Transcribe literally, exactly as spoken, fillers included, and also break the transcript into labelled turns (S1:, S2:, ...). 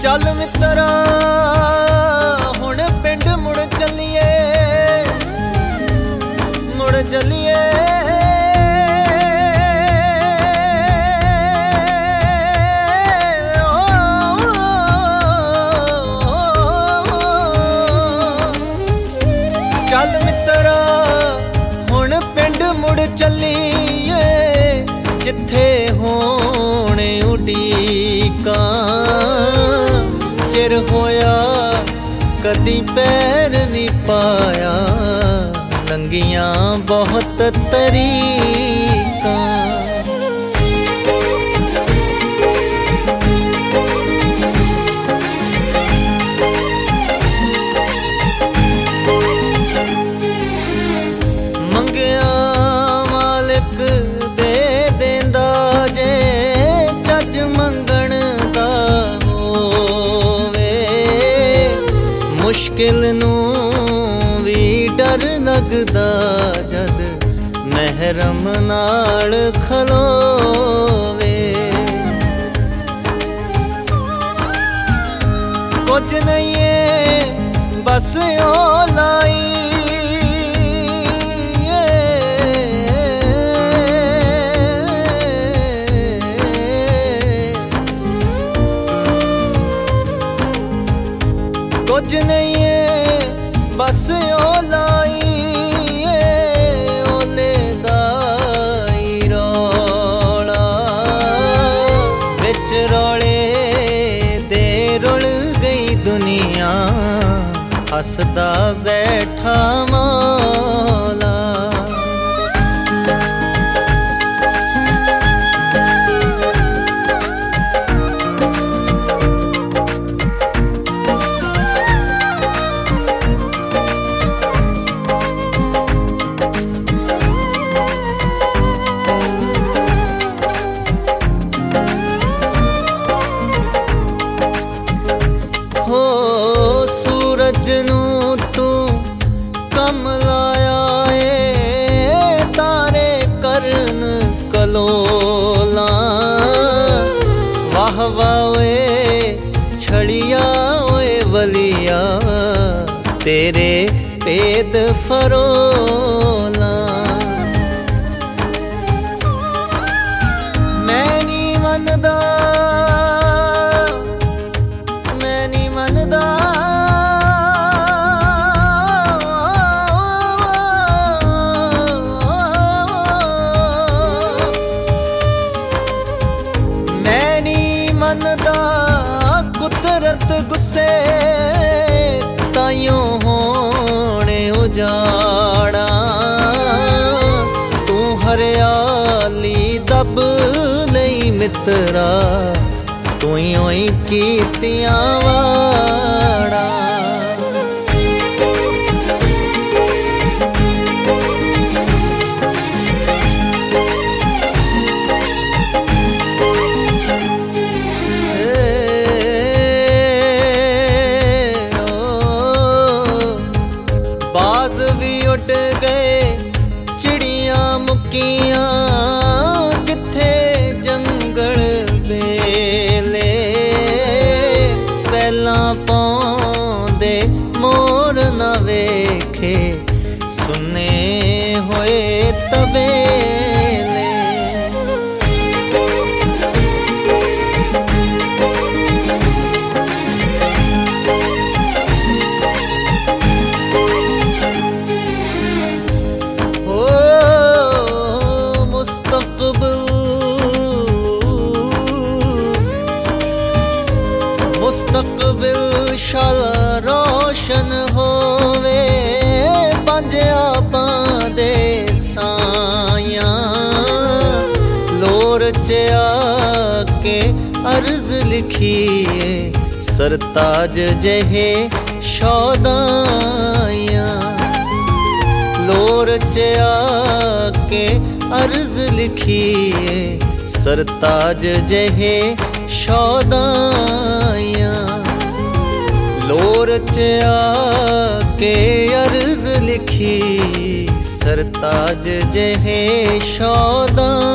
S1: ਚੱਲ ਮਿੱਤਰਾ ਹੁਣ ਪਿੰਡ ਮੁੜ ਚੱਲੀਏ, ਮੁੜ ਚੱਲੀਏ। ਚੱਲ ਮਿੱਤਰਾ ਹੁਣ ਪਿੰਡ ਮੁੜ ਚੱਲੀਏ, ਜਿੱਥੇ ਹੋਣ ਉਡੀਕਾਂ। ਚਿਰ ਹੋਇਆ ਕਦੀ ਪੈਰ ਨਹੀਂ ਪਾਇਆ, ਲੰਘੀਆਂ ਬਹੁਤ ਤਰੀਕਾਂ। ਮੰਗਿਆ ਮਾਲਕ ਦੇ ਦੇਂਦਾ ਜੇ ਚੱਜ ਮੰਗਣ ਦਾ ਹੋਵੇ। ਮੁਸ਼ਕਿਲ ਨੂੰ ਵੀ ਡਰ ਲੱਗਦਾ ਜਦ ਮਹਿਰਮ ਨਾਲ ਖਲੋਵੇ। ਕੁਝ ਨਹੀਂ ਏ ਬਸ ਓ ਲਾਈ, ਕੁਝ ਨਹੀਂ ਏ ਬਸ ਓ ਲਾਈ। ਓਲੇ ਦਾ ਈ ਰੌਲਾ ਵਿੱਚ ਰੌਲੇ ਦੇ ਰੁਲ ਗਈ ਦੁਨੀਆ, ਹੱਸਦਾ ਬੈਠਾ ਮੌਲਾ। ਹੋ ਸੂਰਜ ਨੂੰ ਤੂੰ ਕੰਮ ਲਾਇਆ ਏ, ਤਾਰੇ ਕਰਨ ਕਲੋਲਾਂ। ਵਾਹ ਵਾਹ ਓਏ ਛੜੀਆ ਓਏ ਵਲੀਆ, ਤੇਰੇ ਭੇਦ ਫਰੋਲਾਂ। ਮੈਂ ਨੀ ਮੰਨਦਾ, ਮੈਂ ਨੀ ਮੰਨਦਾ, ਮੈਂ ਨੀ ਮੰਨਦਾ ਕੁਦਰਤ ਗੁੱਸੇ, ਤਾਈਓ ਹੋਣ ਉਜਾੜਾ। ਤੂੰ ਹਰਿਆਲੀ ਦੱਬ ਲਈ ਮਿੱਤਰਾ, ਤੂੰ ਹੀ ਕੀਤੀਆਂ ਵਾੜਾਂ। ਬਾਜ਼ ਵੀ ਉੱਡ ਗਏ ਚਿੜੀਆਂ ਮੁੱਕੀਆਂ, ਕਿੱਥੇ ਜੰਗਲ ਵੇਲੇ। ਪਹਿਲਾਂ ਪਾਉਂਦੇ ਮੋਰ ਨਾ ਵੇਖੇ, ਸੁੰਨੇ ਹੋਏ ਤਬੇਲੇ। ਮੁਸਤਕਬਿਲ ਸ਼ਾਲਾ ਰੋਸ਼ਨ ਹੋਵੇ, ਪੰਜ ਆਪਾਂ ਦੇ ਸਾਇਆਂ। ਲੋਰ ਚ ਆ ਕੇ ਅਰਜ਼ ਲਿਖੀਏ, ਸਰਤਾਜ ਜਿਹੇ ਸ਼ੌਦਾਈਆਂ। ਲੋਰ ਚ ਆ ਕੇ ਅਰਜ਼ ਲਿਖੀਏ, ਸਰਤਾਜ ਜਿਹੇ ਸ਼ੌਦਾਈਆਂ। ਲੋਰ ਚ ਆ ਕੇ ਅਰਜ਼ ਲਿਖੀ, ਸਰਤਾਜ ਜਿਹੇ ਸ਼ੌਦਾਈਆਂ।